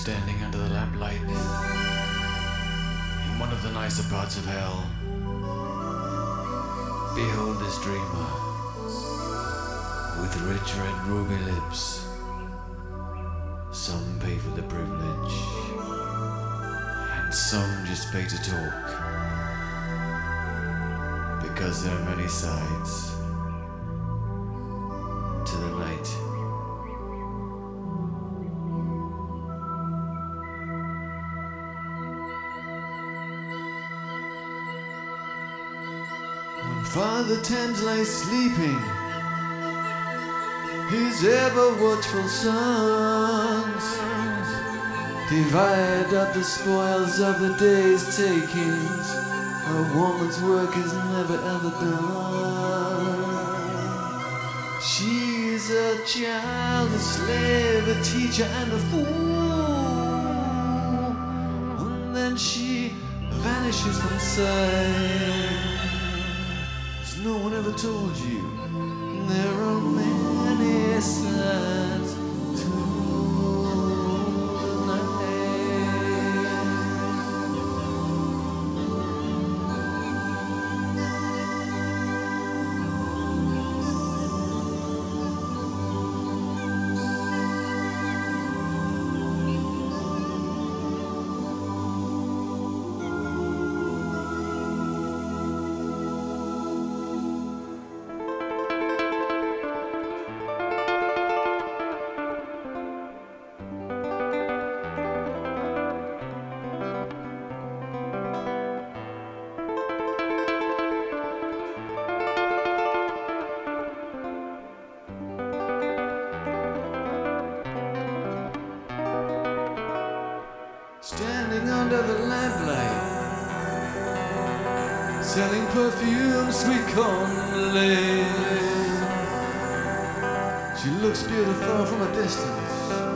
standing under the lamplight in one of the nicer parts of hell. Behold this dreamer with rich red ruby lips. Some pay for the privilege, and some just pay to talk, because there are many sides to the night. When Father Thames lay sleeping, his ever-watchful sons divide up the spoils of the day's takings. A woman's work is never ever done. She is a child, a slave, a teacher, and a fool. And then she vanishes from sight. As no one ever told you, there are many sides to the night. Standing under the lamplight, selling perfume, sweet corn lace. She looks beautiful from a distance,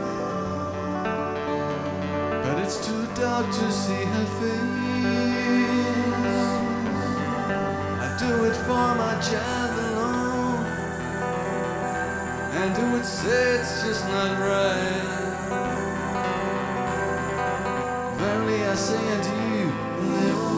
but it's too dark to see her face. I do it for my child alone, and who would say it's just not right? Verily I say unto you, there